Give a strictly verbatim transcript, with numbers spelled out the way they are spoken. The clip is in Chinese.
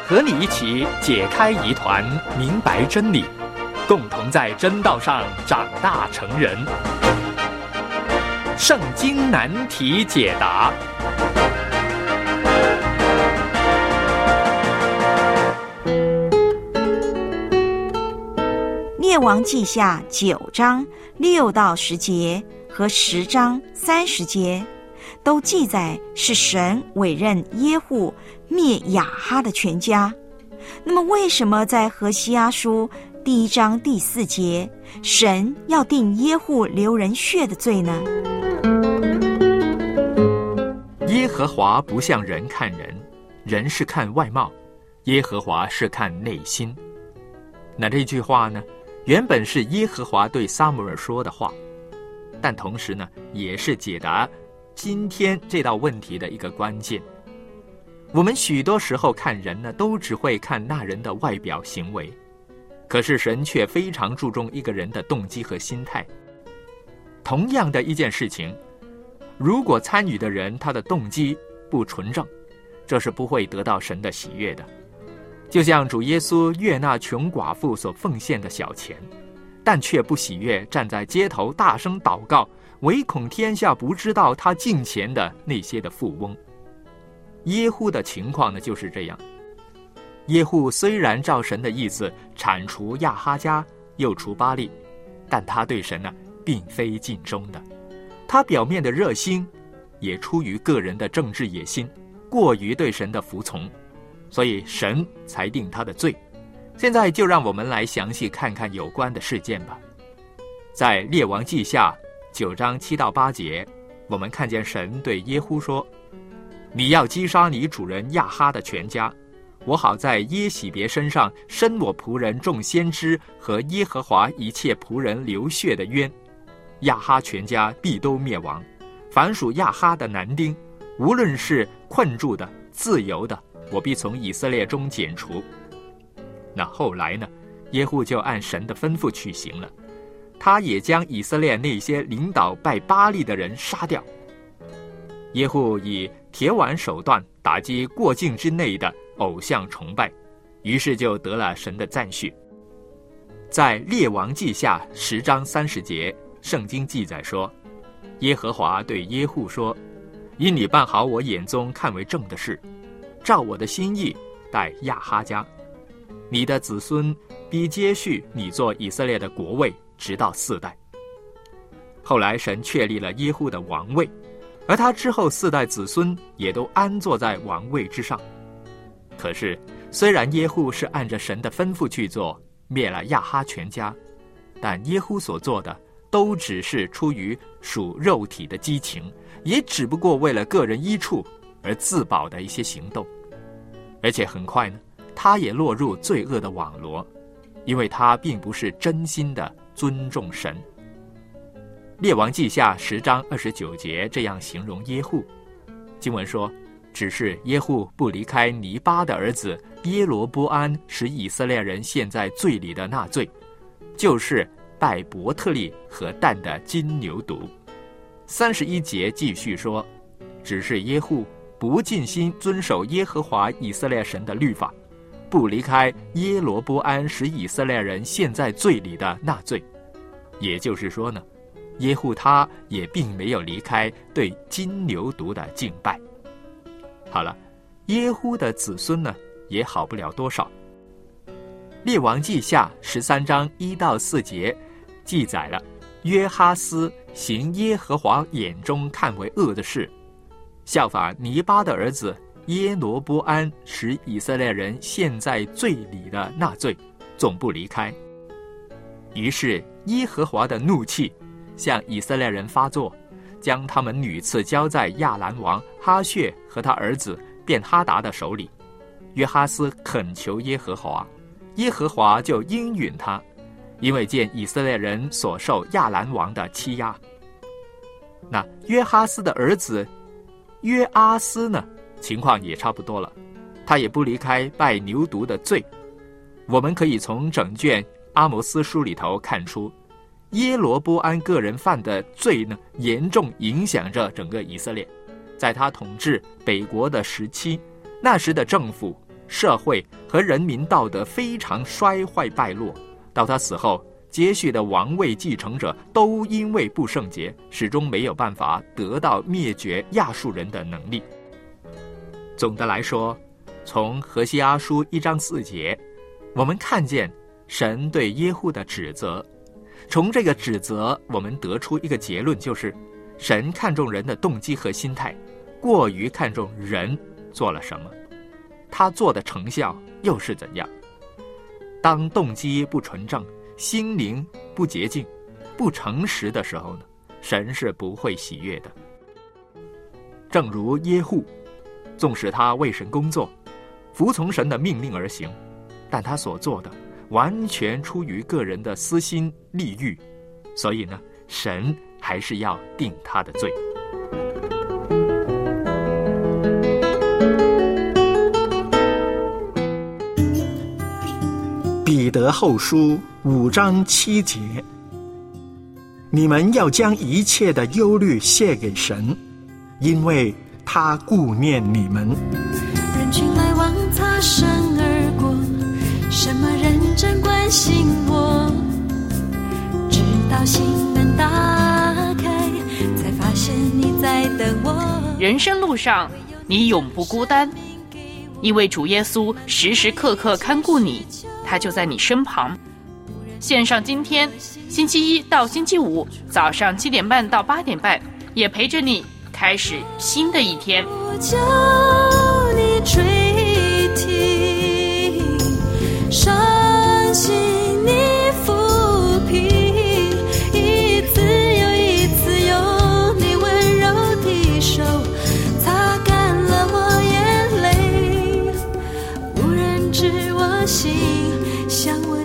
和你一起解开疑团，明白真理，共同在真道上长大成人。圣经难题解答。 列王记下九章六到十节和十章三十节都记载是神委任耶户灭亚哈的全家。那么为什么在何西阿书第一章第四节，神要定耶户流人血的罪呢？ 耶和华不像人看人，人是看外貌，耶和华是看内心。那这句话呢，原本是耶和华对撒母耳说的话，但同时呢，也是解答今天这道问题的一个关键。我们许多时候看人呢，都只会看那人的外表行为，可是神却非常注重一个人的动机和心态。同样的一件事情，如果参与的人他的动机不纯正，这是不会得到神的喜悦的。就像主耶稣悦纳穷寡妇所奉献的小钱，但却不喜悦站在街头大声祷告，唯恐天下不知道他敬钱的那些的富翁。耶户的情况呢就是这样。耶户虽然照神的意思铲除亚哈家，又除巴力，但他对神呢并非尽忠的。他表面的热心也出于个人的政治野心，过于对神的服从，所以神裁定他的罪。现在就让我们来详细看看有关的事件吧。在列王记下九章七到八节，我们看见神对耶户说，你要击杀你主人亚哈的全家，我好在耶洗别身上伸我仆人众先知和耶和华一切仆人流血的冤，亚哈全家必都灭亡，凡属亚哈的男丁，无论是困住的自由的，我必从以色列中剪除。那后来呢，耶户就按神的吩咐去行了，他也将以色列那些领导拜巴力的人杀掉。耶户以铁腕手段打击过境之内的偶像崇拜，于是就得了神的赞许。在列王记下十章三十节，圣经记载说，耶和华对耶户说，因你办好我眼中看为正的事，照我的心意待亚哈家，你的子孙必接续你做以色列的国位，直到四代。后来神确立了耶户的王位，而他之后四代子孙也都安坐在王位之上。可是虽然耶户是按着神的吩咐去做，灭了亚哈全家，但耶户所做的都只是出于属肉体的激情，也只不过为了个人益处而自保的一些行动。而且很快呢，他也落入罪恶的网罗，因为他并不是真心的尊重神。列王记下十章二十九节这样形容耶户，经文说，只是耶户不离开尼巴的儿子耶罗波安使以色列人陷在罪里的那罪，就是拜伯特利和但的金牛犊。三十一节继续说，只是耶户不尽心遵守耶和华以色列神的律法，不离开耶罗波安使以色列人陷在罪里的那罪。也就是说呢，耶户他也并没有离开对金牛犊的敬拜。好了，耶户的子孙呢也好不了多少。列王记下十三章一到四节记载了约哈斯行耶和华眼中看为恶的事，效法尼巴的儿子耶罗波安使以色列人陷在罪里的那罪，总不离开。于是耶和华的怒气向以色列人发作，将他们女赐交在亚兰王哈薛和他儿子便哈达的手里。约哈斯恳求耶和华，耶和华就应允他，因为见以色列人所受亚兰王的欺压。那约哈斯的儿子约阿斯呢，情况也差不多了，他也不离开拜牛犊的罪。我们可以从整卷阿摩斯书里头看出，耶罗波安个人犯的罪呢，严重影响着整个以色列。在他统治北国的时期，那时的政府社会和人民道德非常衰坏败落，到他死后，接续的王位继承者都因为不圣洁，始终没有办法得到灭绝亚述人的能力。总的来说，从何西阿书一章四节，我们看见神对耶户的指责。从这个指责，我们得出一个结论，就是神看重人的动机和心态，过于看重人做了什么，他做的成效又是怎样。当动机不纯正，心灵不洁净，不诚实的时候呢，神是不会喜悦的。正如耶户，纵使他为神工作，服从神的命令而行，但他所做的完全出于个人的私心利欲，所以呢，神还是要定他的罪。 彼得后书五章七节，你们要将一切的忧虑卸给神，因为他顾念你们。 人群来往擦身而过，什么认真关心我，直到心门打开，才发现你在等我。 人生路上你永不孤单，因为主耶稣时时刻刻看顾你，他就在你身旁。线上今天星期一到星期五早上七点半到八点半，也陪着你开始新的一天。 我叫你垂听，伤心你抚平，一次又一次用你温柔的手擦干了我眼泪，无人知我心，像我